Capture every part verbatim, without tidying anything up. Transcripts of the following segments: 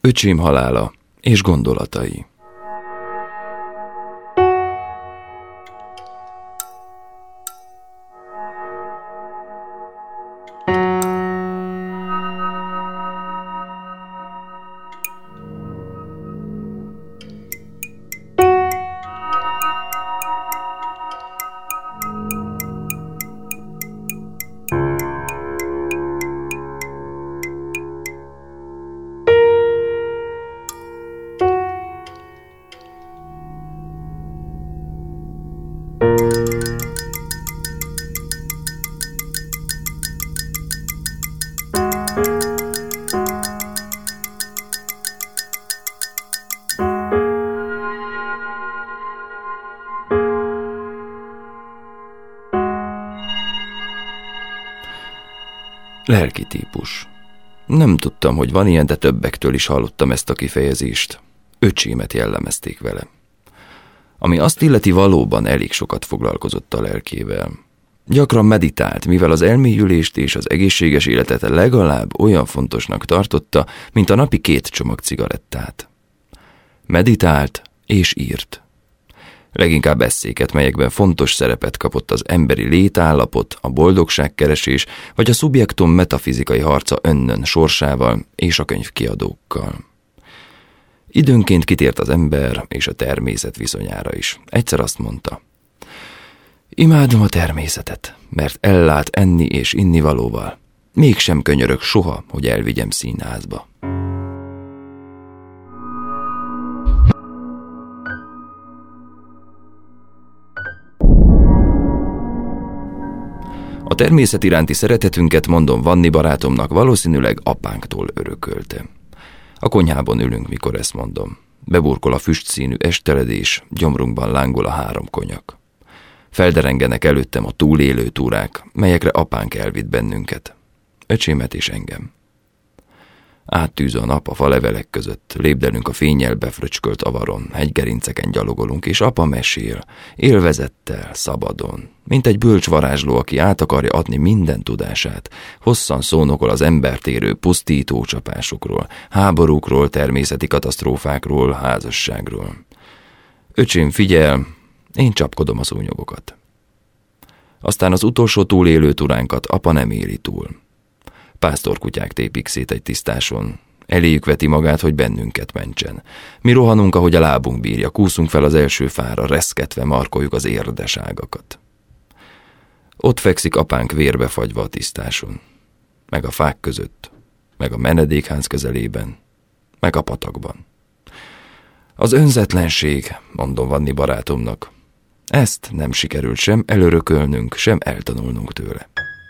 Öcsém halála és gondolatai. Lelki típus. Nem tudtam, hogy van ilyen, de többektől is hallottam ezt a kifejezést. Öcsémet jellemezték vele. Ami azt illeti, valóban elég sokat foglalkozott a lelkével. Gyakran meditált, mivel az elmélyülést és az egészséges életet legalább olyan fontosnak tartotta, mint a napi két csomag cigarettát. Meditált és írt. Leginkább esszéket, melyekben fontos szerepet kapott az emberi létállapot, a boldogságkeresés, vagy a szubjektum metafizikai harca önnön sorsával és a könyvkiadókkal. Időnként kitért az ember és a természet viszonyára is. Egyszer azt mondta: imádom a természetet, mert ellát enni és innivalóval. Mégsem könyörög soha, hogy elvigyem színházba. A természet iránti szeretetünket, mondom Vanni barátomnak, valószínűleg apánktól örökölte. A konyhában ülünk, mikor ezt mondom. Beburkol a füstszínű esteledés, gyomrunkban lángol a három konyak. Felderengenek előttem a túlélő túrák, melyekre apánk elvitt bennünket. Öcsémet és engem. Áttűz a nap a falevelek között, lépdelünk a fénnyel befröcskölt avaron, hegygerinceken gyalogolunk, és apa mesél, élvezettel, szabadon, mint egy bölcs varázsló, aki át akarja adni minden tudását. Hosszan szónokol az embert érő pusztító csapásokról, háborúkról, természeti katasztrófákról, házasságról. Öcsém figyel, én csapkodom a szúnyogokat. Aztán az utolsó túlélő turánkat apa nem éli túl. Pásztorkutyák tépik szét egy tisztáson. Eléjük veti magát, hogy bennünket mentsen. Mi rohanunk, ahogy a lábunk bírja, kúszunk fel az első fára, reszketve markoljuk az érdeságakat. Ott fekszik apánk vérbefagyva a tisztáson. Meg a fák között, meg a menedékház közelében, meg a patakban. Az önzetlenség, mondom Vanni barátomnak. Ezt nem sikerült sem elörökölnünk, sem eltanulnunk tőle.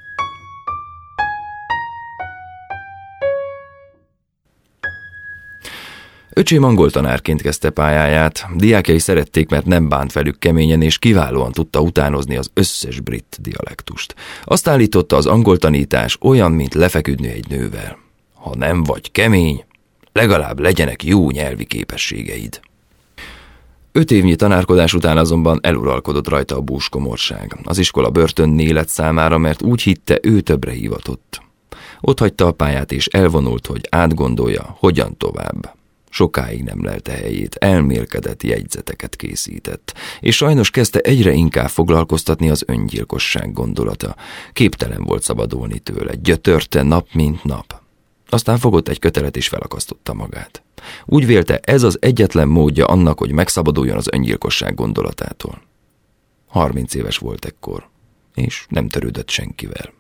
Öcsém angoltanárként kezdte pályáját, diákjai szerették, mert nem bánt velük keményen, és kiválóan tudta utánozni az összes brit dialektust. Azt állította, az angoltanítás olyan, mint lefeküdni egy nővel. Ha nem vagy kemény, legalább legyenek jó nyelvi képességeid. Öt évnyi tanárkodás után azonban eluralkodott rajta a búskomorság. Az iskola börtönné lett számára, mert úgy hitte, ő többre hivatott. Ott hagyta a pályát, és elvonult, hogy átgondolja, hogyan tovább. Sokáig nem lelte helyét, elmélkedett jegyzeteket készített, és sajnos kezdte egyre inkább foglalkoztatni az öngyilkosság gondolata. Képtelen volt szabadulni tőle, gyötörte nap mint nap. Aztán fogott egy kötelet és felakasztotta magát. Úgy vélte, ez az egyetlen módja annak, hogy megszabaduljon az öngyilkosság gondolatától. Harminc éves volt ekkor, és nem törődött senkivel.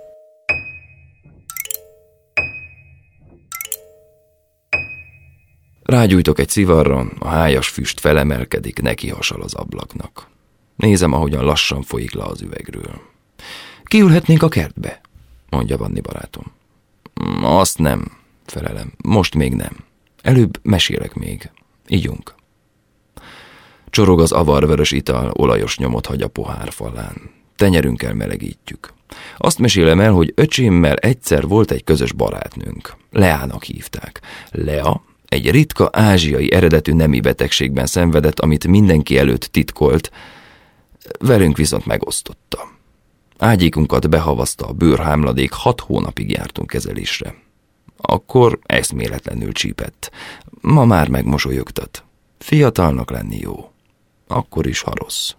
Rágyújtok egy szivarra, a hájas füst felemelkedik, neki hasal az ablaknak. Nézem, ahogyan lassan folyik le az üvegről. Kiülhetnénk a kertbe, mondja Vanni barátom. Azt nem, felelem, most még nem. Előbb mesélek még. Ígyunk. Csorog az avarvörös ital, olajos nyomot hagy a pohár falán. Tenyerünkkel melegítjük. Azt mesélem el, hogy öcsémmel egyszer volt egy közös barátnőnk. Leának hívták. Lea egy ritka ázsiai eredetű nemi betegségben szenvedett, amit mindenki előtt titkolt, velünk viszont megosztotta. Ágyékunkat behavazta a bőrhámladék, hat hónapig jártunk kezelésre. Akkor eszméletlenül csípett. Ma már megmosolyogtat. Fiatalnak lenni jó. Akkor is, ha rossz.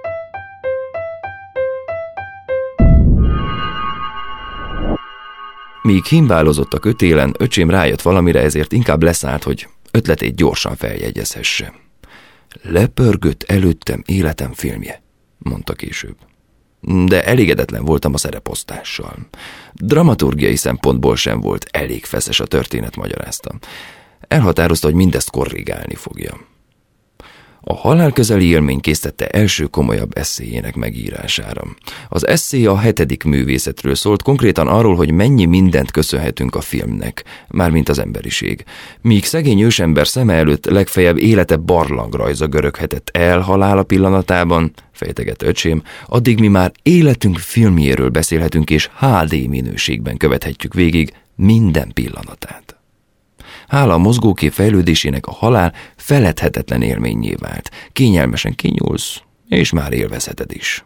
Míg himbálozott a kötélen, öcsém rájött valamire, ezért inkább leszállt, hogy ötletét gyorsan feljegyezhesse. Lepörgött előttem életem filmje, mondta később. De elégedetlen voltam a szereposztással. Dramaturgiai szempontból sem volt elég feszes a történet, magyaráztam. Elhatározta, hogy mindezt korrigálni fogja. A halál közeli élmény késztette első komolyabb esszéjének megírására. Az esszé a hetedik művészetről szólt, konkrétan arról, hogy mennyi mindent köszönhetünk a filmnek, mármint az emberiség. Míg szegény ősember szeme előtt legfeljebb élete barlangrajza göröghetett el halála pillanatában, fejteget öcsém, addig mi már életünk filmjéről beszélhetünk, és há dé minőségben követhetjük végig minden pillanatát. Hála a mozgókép fejlődésének a halál feledhetetlen élménnyé vált. Kényelmesen kinyúlsz, és már élvezheted is.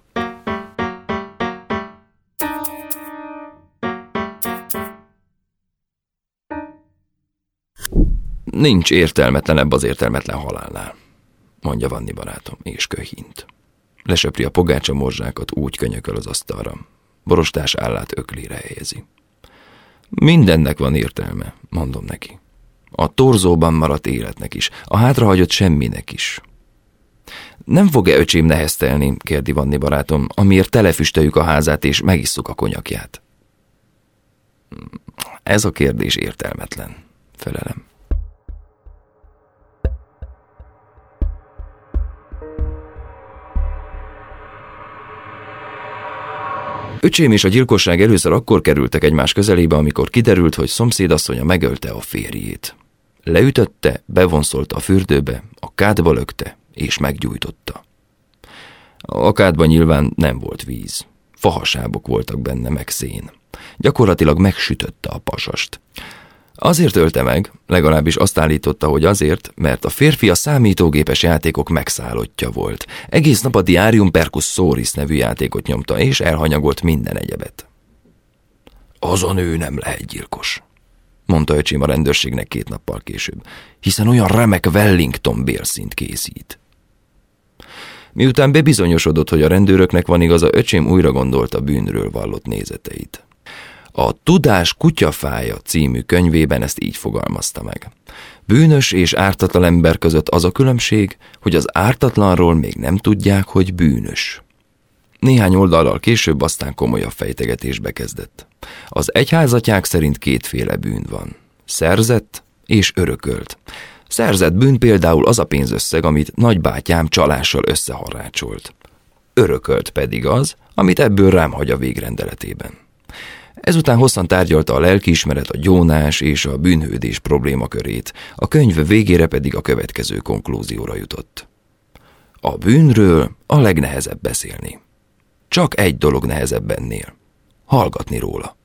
Nincs értelmetlenebb az értelmetlen halálnál, mondja Vanni barátom, és köhint. Lesöpri a pogácsa morzsákat, úgy könyököl az asztalra. Borostás állát öklére helyezi. Mindennek van értelme, mondom neki. A torzóban maradt életnek is, a hátrahagyott semminek is. Nem fog-e öcsém neheztelni, kérdi Vanni barátom, amiért telefüsteljük a házát és megisszuk a konyakját? Ez a kérdés értelmetlen, felelem. Öcsém és a gyilkosság először akkor kerültek egymás közelébe, amikor kiderült, hogy szomszédasszonya megölte a férjét. Leütötte, bevonszolta a fürdőbe, a kádba lökte és meggyújtotta. A kádban nyilván nem volt víz. Fahasábok voltak benne, meg szén. Gyakorlatilag megsütötte a pasast. Azért ölte meg, legalábbis azt állította, hogy azért, mert a férfi a számítógépes játékok megszállottja volt. Egész nap a Diarium Percus Soris nevű játékot nyomta, és elhanyagolt minden egyebet. Az a nő nem lehet gyilkos, mondta öcsém a rendőrségnek két nappal később, hiszen olyan remek Wellington bélszínt készít. Miután bebizonyosodott, hogy a rendőröknek van igaza, öcsém újra gondolta bűnről vallott nézeteit. A Tudás kutyafája című könyvében ezt így fogalmazta meg. Bűnös és ártatlan ember között az a különbség, hogy az ártatlanról még nem tudják, hogy bűnös. Néhány oldallal később aztán komolyabb fejtegetésbe kezdett. Az egyházatják szerint kétféle bűn van. Szerzett és örökölt. Szerzett bűn például az a pénzösszeg, amit nagybátyám csalással összeharrácsolt. Örökölt pedig az, amit ebből rám hagy a végrendeletében. Ezután hosszan tárgyalta a lelkiismeret, a gyónás és a bűnhődés problémakörét, a könyv végére pedig a következő konklúzióra jutott. A bűnről a legnehezebb beszélni. Csak egy dolog nehezebb ennél. Hallgatni róla.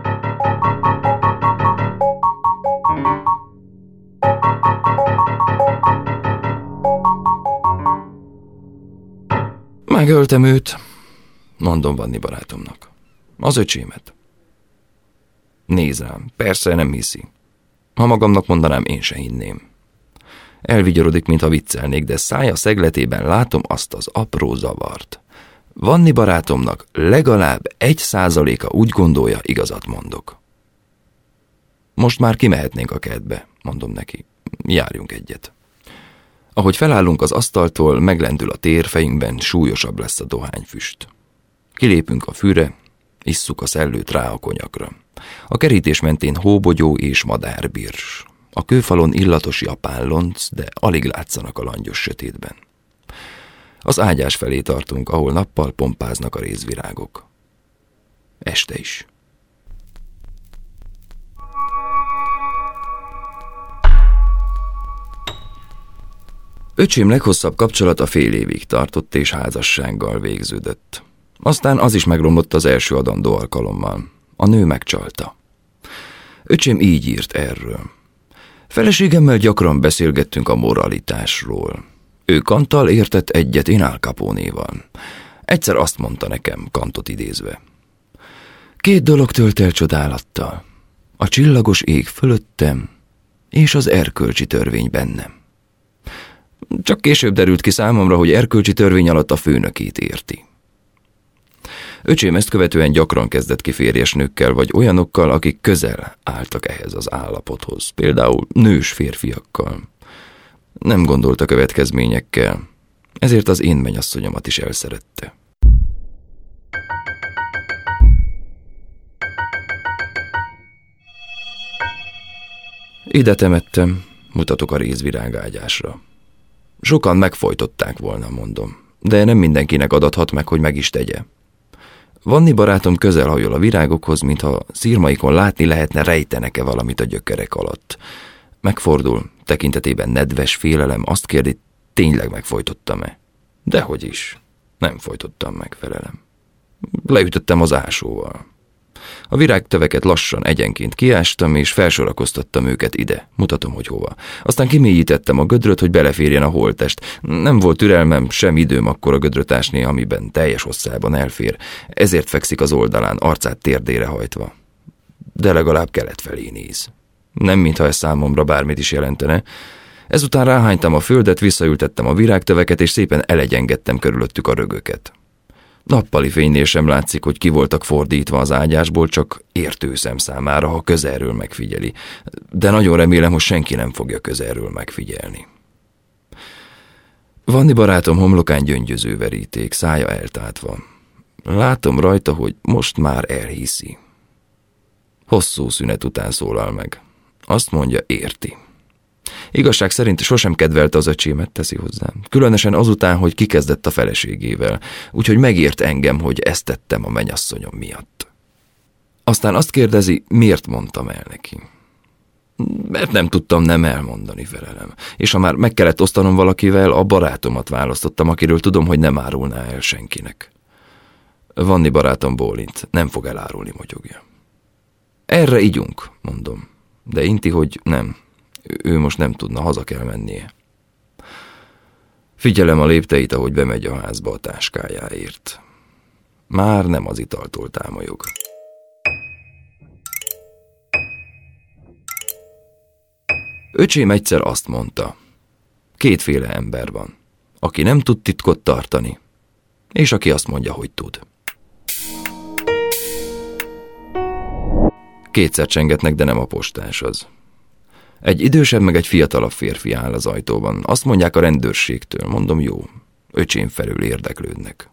Megöltem őt, mondom Vanni barátomnak. Az öcsémet. Nézd rám, persze nem hiszi. Ha magamnak mondanám, én se hinném. Elvigyorodik, mintha viccelnék, de szája szegletében látom azt az apró zavart. Vanni barátomnak legalább egy százaléka úgy gondolja, igazat mondok. Most már kimehetnénk a kertbe, mondom neki. Járjunk egyet. Ahogy felállunk az asztaltól, meglendül a tér, fejünkben súlyosabb lesz a dohányfüst. Kilépünk a fűre, isszuk a szellőt rá a konyakra. A kerítés mentén hóbogyó és madárbirs. A kőfalon illatos japán lonc, de alig látszanak a langyos sötétben. Az ágyás felé tartunk, ahol nappal pompáznak a rézvirágok. Este is. Öcsém leghosszabb kapcsolata fél évig tartott, és házassággal végződött. Aztán az is megromlott az első adandó alkalommal. A nő megcsalta. Öcsém így írt erről. Feleségemmel gyakran beszélgettünk a moralitásról. Ő Kanttal értett egyet, én Al Caponéval. Egyszer azt mondta nekem, Kantot idézve. Két dolog tölt el csodálattal. A csillagos ég fölöttem, és az erkölcsi törvény bennem. Csak később derült ki számomra, hogy erkölcsi törvény alatt a főnökét érti. Öcsém ezt követően gyakran kezdett ki férjes nőkkel, vagy olyanokkal, akik közel álltak ehhez az állapothoz, például nős férfiakkal. Nem gondolt a következményekkel, ezért az én mennyasszonyomat is elszerette. Ide temettem, mutatok a rézvirágágyásra. Sokan megfojtották volna, mondom, de nem mindenkinek adathat meg, hogy meg is tegye. Vanni barátom közel hajol a virágokhoz, mintha szirmaikon látni lehetne, rejtenek-e valamit a gyökerek alatt. Megfordul, tekintetében nedves félelem, azt kérdi, tényleg megfojtottam-e? Dehogy is. Nem fojtottam meg, felelem. Leütöttem az ásóval. A virágtöveket lassan egyenként kiástam, és felsorakoztattam őket ide. Mutatom, hogy hova. Aztán kimélyítettem a gödröt, hogy beleférjen a holttest. Nem volt türelmem, sem időm akkor a gödröt ásni, amiben teljes hosszában elfér. Ezért fekszik az oldalán, arcát térdére hajtva. De legalább kelet felé néz. Nem mintha ez számomra bármit is jelentene. Ezután ráhánytam a földet, visszaültettem a virágtöveket, és szépen elegyengedtem körülöttük a rögöket. Nappali fénynél sem látszik, hogy ki voltak fordítva az ágyásból, csak értő szem számára, ha közelről megfigyeli. De nagyon remélem, hogy senki nem fogja közelről megfigyelni. Vanni barátom homlokán gyöngyöző veríték, szája eltátva. Látom rajta, hogy most már elhiszi. Hosszú szünet után szólal meg. Azt mondja, érti. Igazság szerint sosem kedvelte az öcsémet, teszi hozzám. Különösen azután, hogy kikezdett a feleségével, úgyhogy megért engem, hogy ezt tettem a mennyasszonyom miatt. Aztán azt kérdezi, miért mondtam el neki. Mert nem tudtam nem elmondani, felelem. És ha már meg kellett osztanom valakivel, a barátomat választottam, akiről tudom, hogy nem árulná el senkinek. Vanni barátom bólint, nem fog elárulni, motyogja. Erre igyunk, mondom, de inti, hogy nem. Ő most nem tudna, haza kell mennie. Figyelem a lépteit, ahogy bemegy a házba a táskájáért. Már nem az italtól támolyog. Öcsém egyszer azt mondta, kétféle ember van, aki nem tud titkot tartani, és aki azt mondja, hogy tud. Kétszer csengetnek, de nem a postás az. Egy idősebb meg egy fiatalabb férfi áll az ajtóban. Azt mondják a rendőrségtől. Mondom, jó. Öcsém felül érdeklődnek.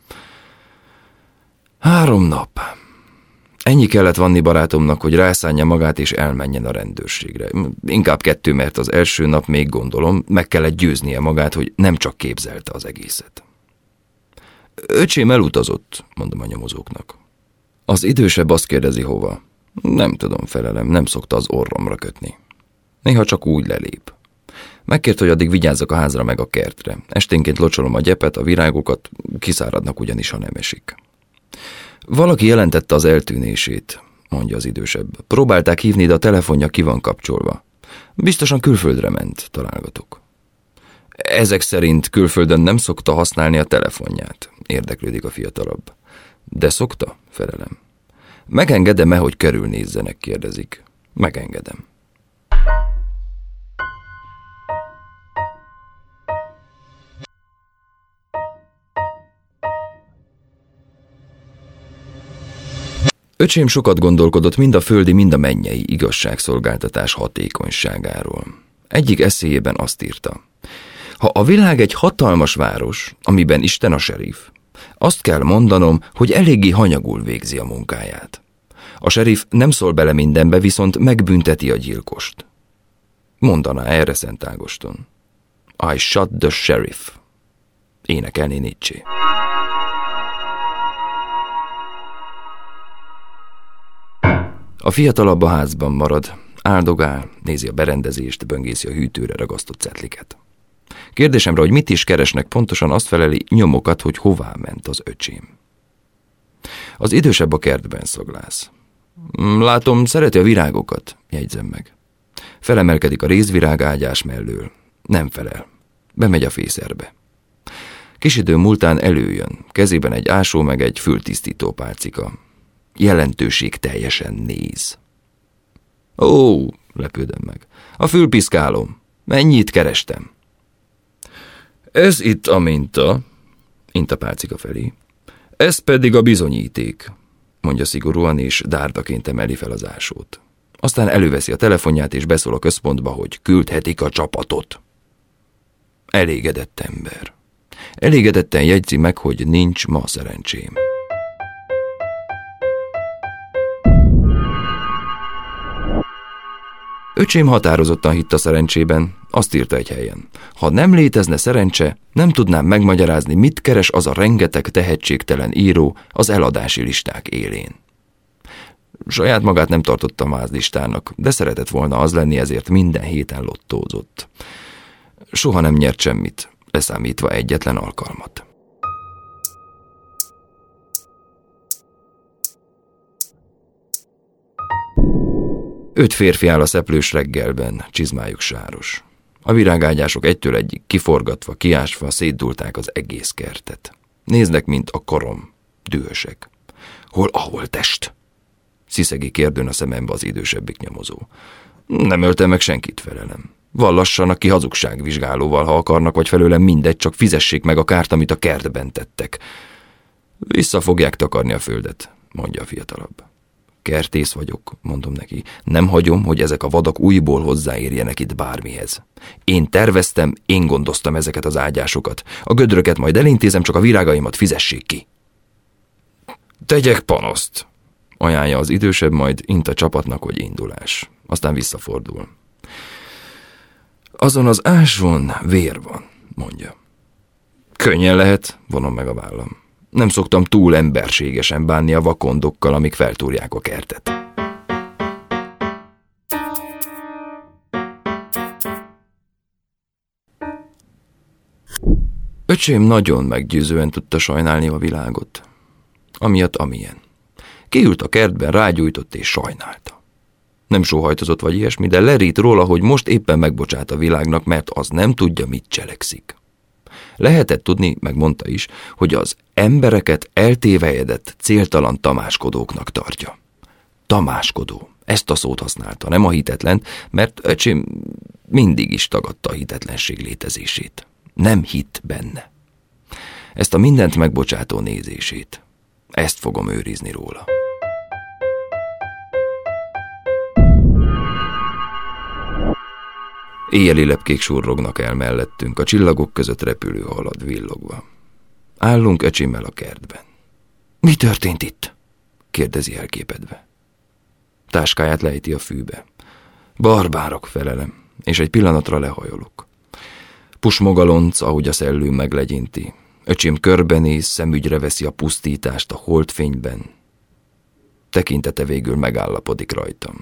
Három nap. Ennyi kellett Vanni barátomnak, hogy rászánja magát és elmenjen a rendőrségre. Inkább kettő, mert az első nap még gondolom, meg kellett győznie magát, hogy nem csak képzelte az egészet. Öcsém elutazott, mondom a nyomozóknak. Az idősebb azt kérdezi, hova. Nem tudom, felelem, nem szokta az orromra kötni. Néha csak úgy lelép. Megkért, hogy addig vigyázzak a házra meg a kertre. Esténként locsolom a gyepet, a virágokat, kiszáradnak ugyanis, ha nem esik. Valaki jelentette az eltűnését, mondja az idősebb. Próbálták hívni, de a telefonja ki van kapcsolva. Biztosan külföldre ment, találgatok. Ezek szerint külföldön nem szokta használni a telefonját, érdeklődik a fiatalabb. De szokta, felelem. Megengedem-e, hogy körülnézzenek, kérdezik. Megengedem. Öcsém sokat gondolkodott mind a földi, mind a mennyei igazságszolgáltatás hatékonyságáról. Egyik eszéjében azt írta. Ha a világ egy hatalmas város, amiben Isten a serif, azt kell mondanom, hogy eléggé hanyagul végzi a munkáját. A serif nem szól bele mindenbe, viszont megbünteti a gyilkost. Mondaná erre Szent Ágoston. I shot the sheriff. Énekelné Nietzsche. A fiatalabb a házban marad, áldogál, nézi a berendezést, böngészi a hűtőre ragasztott cetliket. Kérdésemre, hogy mit is keresnek, pontosan azt feleli, nyomokat, hogy hová ment az öcsém. Az idősebb a kertben szaglász. Látom, szereti a virágokat, jegyzem meg. Felemelkedik a rézvirágágyás mellől. Nem felel. Bemegy a fészerbe. Kis idő múltán előjön, kezében egy ásó meg egy fültisztító pálcika. Jelentőség teljesen néz. Ó, lepődem meg. A fülpiszkálom. Mennyit kerestem? Ez itt a minta, int a pálcika felé. Ez pedig a bizonyíték, mondja szigorúan, és dárdaként emeli fel az ásót. Aztán előveszi a telefonját, és beszól a központba, hogy küldhetik a csapatot. Elégedett ember. Elégedetten jegyzi meg, hogy nincs ma szerencsém. Öcsém határozottan hitt a szerencsében, azt írta egy helyen. Ha nem létezne szerencse, nem tudnám megmagyarázni, mit keres az a rengeteg tehetségtelen író az eladási listák élén. Saját magát nem tartotta mázlistának, de szeretett volna az lenni, ezért minden héten lottózott. Soha nem nyert semmit, leszámítva egyetlen alkalmat. Öt férfi áll a szeplős reggelben, csizmájuk sáros. A virágágyások egytől egyig kiforgatva, kiásva szétdulták az egész kertet. Néznek, mint a korom, dühösek. Hol a holttest? Sziszegi kérdőn a szemembe az idősebbik nyomozó. Nem öltem meg senkit, felelem. Vallassanak ki hazugságvizsgálóval, ha akarnak, vagy felőlem mindegy, csak fizessék meg a kárt, amit a kertben tettek. Vissza fogják takarni a földet, mondja a fiatalabb. Kertész vagyok, mondom neki. Nem hagyom, hogy ezek a vadak újból hozzáérjenek itt bármihez. Én terveztem, én gondoztam ezeket az ágyásokat. A gödröket majd elintézem, csak a virágaimat fizessék ki. Tegyek panaszt, ajánlja az idősebb, majd int a csapatnak, hogy indulás. Aztán visszafordul. Azon az ásvon vér van, mondja. Könnyen lehet, vonom meg a vállam. Nem szoktam túl emberségesen bánni a vakondokkal, amik feltúrják a kertet. Öcsém nagyon meggyőzően tudta sajnálni a világot. Amiatt amilyen. Kiült a kertben, rágyújtott és sajnálta. Nem sóhajtozott vagy ilyesmi, de lerít róla, hogy most éppen megbocsát a világnak, mert az nem tudja, mit cselekszik. Lehetett tudni, megmondta is, hogy az embereket eltévejedett, céltalan tamáskodóknak tartja. Tamáskodó. Ezt a szót használta, nem a hitetlen, mert öcsém mindig is tagadta a hitetlenség létezését. Nem hitt benne. Ezt a mindent megbocsátó nézését. Ezt fogom őrizni róla. Éjjeli lepkék surrognak el mellettünk, a csillagok között repülő halad villogva. Állunk öcsémmel a kertben. Mi történt itt? Kérdezi elképedve. Táskáját lejti a fűbe. Barbárok, felelem, és egy pillanatra lehajolok. Pusmog a lonc, ahogy a szellő meglegyinti. Öcsém körbenéz, szemügyre veszi a pusztítást a holdfényben. Tekintete végül megállapodik rajtam.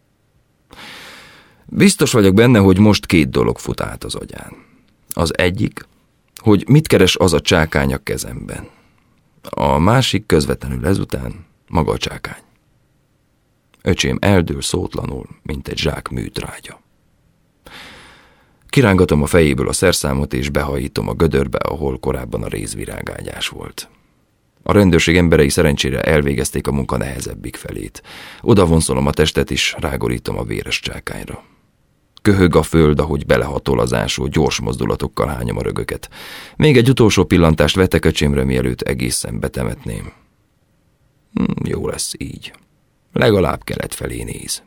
Biztos vagyok benne, hogy most két dolog fut át az agyán. Az egyik, hogy mit keres az a csákány a kezemben. A másik közvetlenül ezután maga a csákány. Öcsém eldől szótlanul, mint egy zsák műtrágya. Kirángatom a fejéből a szerszámot, és behajítom a gödörbe, ahol korábban a rézvirágágyás volt. A rendőrség emberei szerencsére elvégezték a munka nehezebbik felét. Oda vonszolom a testet, és rágorítom a véres csákányra. Köhög a föld, ahogy belehatol az ásó, gyors mozdulatokkal hányom a rögöket. Még egy utolsó pillantást vetek öcsémre, mielőtt egészen betemetném. Hm, jó lesz így. Legalább kelet felé néz.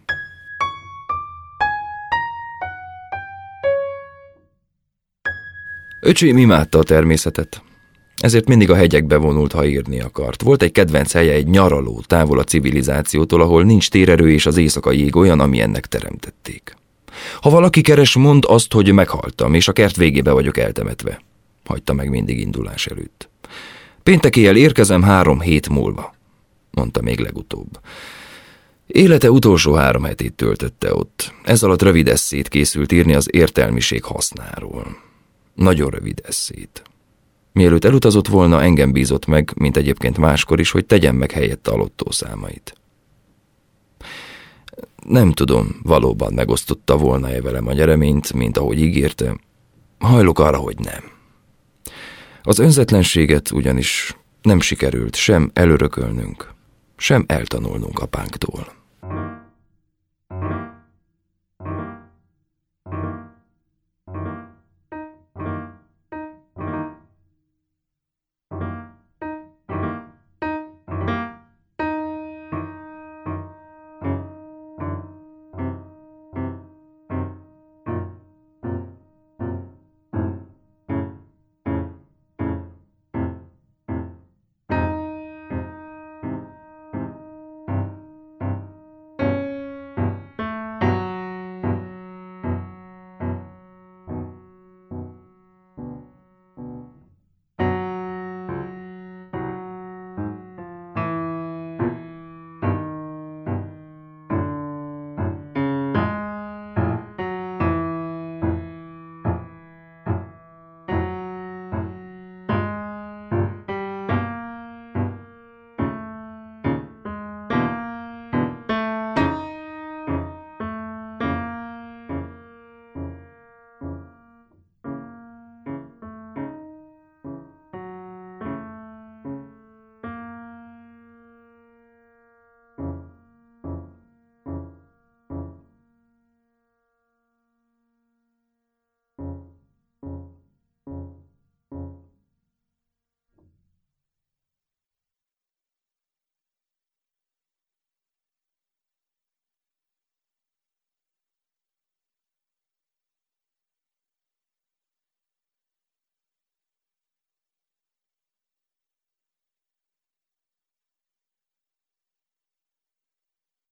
Öcsém imádta a természetet. Ezért mindig a hegyekbe vonult, ha írni akart. Volt egy kedvenc helye, egy nyaraló, távol a civilizációtól, ahol nincs térerő, és az éjszakai jég olyan, ami ennek teremtették. Ha valaki keres, mondd azt, hogy meghaltam, és a kert végébe vagyok eltemetve. Hagyta meg mindig indulás előtt. Péntek éjjel érkezem három hét múlva, mondta még legutóbb. Élete utolsó három hetét töltötte ott. Ez alatt rövid esszét készült írni az értelmiség hasznáról. Nagyon rövid esszét. Mielőtt elutazott volna, engem bízott meg, mint egyébként máskor is, hogy tegyem meg helyette a lottószámait. Nem tudom, valóban megosztotta volna-e velem a nyereményt, mint ahogy ígérte. Hajlok arra, hogy nem. Az önzetlenséget ugyanis nem sikerült sem elörökölnünk, sem eltanulnunk apánktól.